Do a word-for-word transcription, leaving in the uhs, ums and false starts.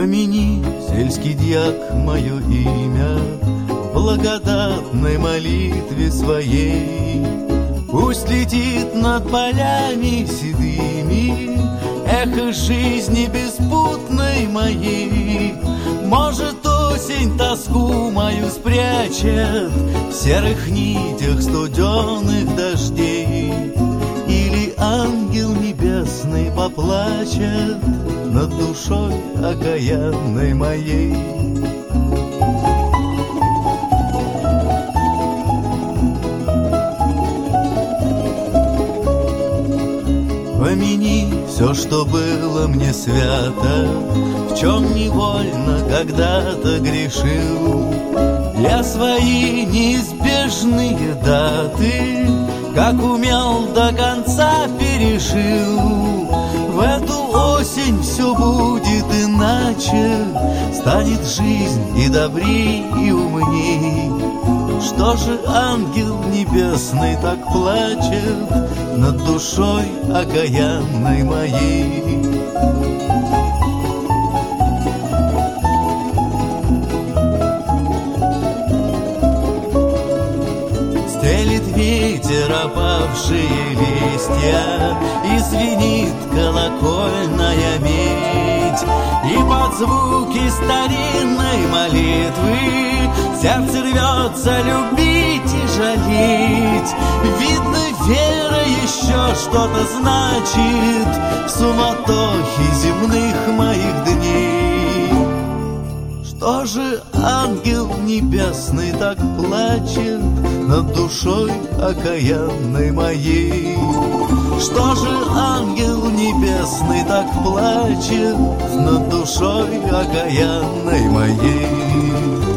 Помяни, сельский дьяк, мое имя в благодатной молитве своей. Пусть летит над полями седыми эхо жизни беспутной моей. Может, осень тоску мою спрячет в серых нитях студеных дождей, или ангел небесный поплачет над душой окаянной моей. Помяни все, что было мне свято, в чем невольно когда-то грешил. Я свои неизбежные даты, как умел, до конца пережил. В эту осень все будет иначе, станет жизнь и добрей, и умней. Что же ангел небесный так плачет над душой окаянной моей? Стелит ветер опавшие листья, и звенит колокольная медь, и под звуки старинной молитвы сердце рвется любить и жалеть. Видно, вера еще что-то значит в суматохе земных моих дней. Что же ангел небесный так плачет над душой окаянной моей? Что же ангел небесный так плачет над душой окаянной моей?